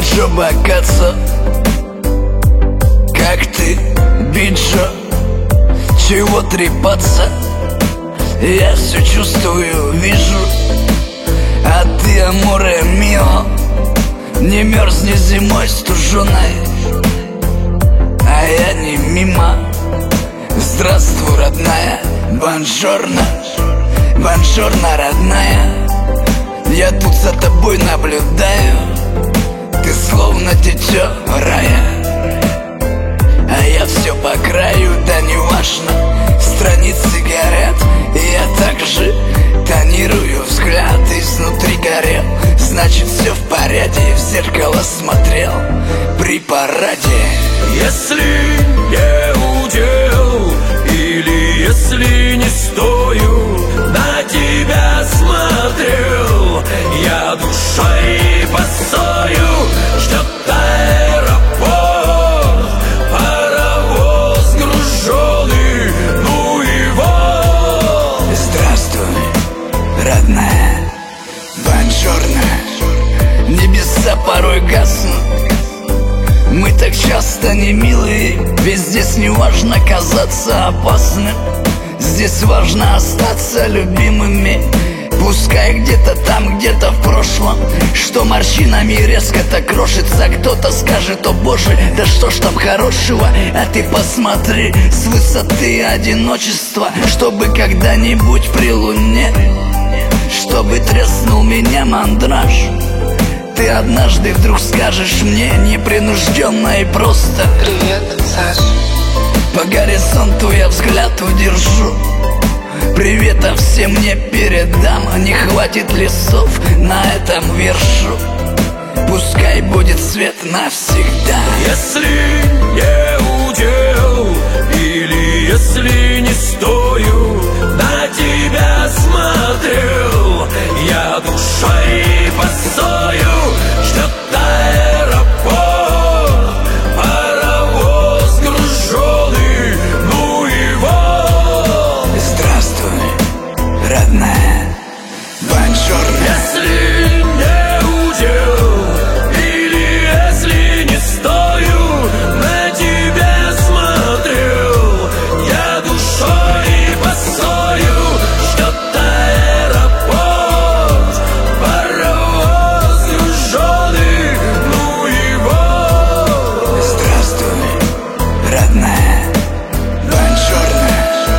Бакацо, как ты, биджо, чего трепаться? Я все чувствую, вижу, а ты, аморе мио, не мерзни зимой стуженой, а я не мимо. Здравствуй, родная, бонжорно, бонжорно, родная. Я тут за тобой наблюдаю, ты словно дитё рая, а я все по краю, да не важно. Страницы горят, и я также тонирую взгляд. Изнутри горел, значит все в порядке. В зеркало смотрел при параде. Если не удел, или если не стою, на тебя смотрел, я душой постою. Ждет аэропорт, паровоз груженый, ну его. Здравствуй, родная, бонжорно. Небеса порой гаснут, мы так часто не милые. Ведь здесь не важно казаться опасным, здесь важно остаться любимыми. Пускай где-то там, где-то в прошлом, что морщинами резко так крошится. Кто-то скажет: о боже, да что ж там хорошего? А ты посмотри с высоты одиночества, чтобы когда-нибудь при луне, чтобы треснул меня мандраж. Ты однажды вдруг скажешь мне непринужденно и просто: привет, Саш. По горизонту я взгляд удержу, привета всем не передам. Не хватит лесов на этом вершу, пускай будет свет навсегда. Если не удел, или если не стою, на тебя смотрел, я душой постою. Ждет аэропорт, паровоз груженый, ну его. Здравствуй, родная, бонжорно. Если не удел, или если не стою, на тебя смотрел, я душой постою. Ждет аэропорт, паровоз груженый, ну его. Здравствуй, родная, бонжорно.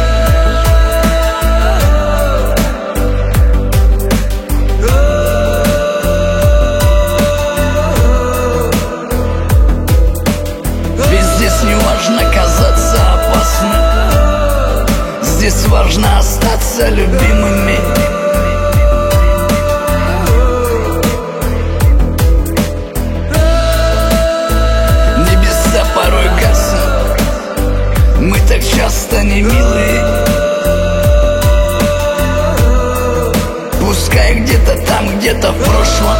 Ведь здесь не важно казаться опасным, здесь важно остаться любимыми. Небеса порой гаснут, мы так часто не милые. Пускай где-то там, где-то в прошлом,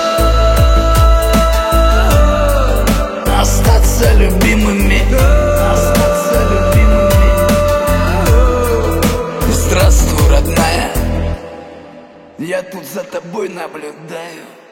остаться любимыми, остаться любимыми. Здравствуй, родная, я тут за тобой наблюдаю.